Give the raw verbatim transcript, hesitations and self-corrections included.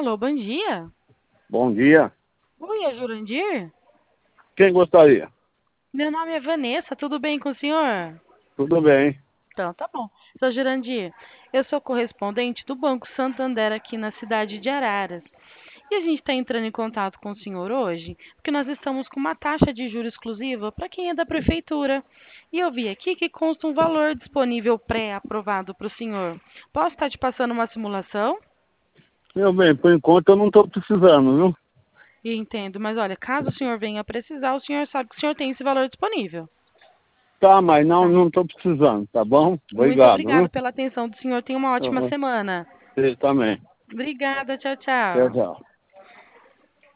Alô, bom dia. Bom dia. Oi, é Jurandir? Quem gostaria? Meu nome é Vanessa, tudo bem com o senhor? Tudo bem. Então, tá bom. Seu Jurandir, eu sou correspondente do Banco Santander aqui na cidade de Araras. E a gente está entrando em contato com o senhor hoje, porque nós estamos com uma taxa de juros exclusiva para quem é da prefeitura. E eu vi aqui que consta um valor disponível pré-aprovado para o senhor. Posso estar te passando uma simulação? Meu bem, por enquanto eu não estou precisando, viu? Entendo, mas olha, caso o senhor venha a precisar, o senhor sabe que o senhor tem esse valor disponível. Tá, mas não, Tá. não estou precisando, tá bom? Muito Obrigado, obrigada viu? pela atenção do senhor. Tenha uma ótima Uhum. semana. Você também. Obrigada, tchau, Tchau, tchau. tchau.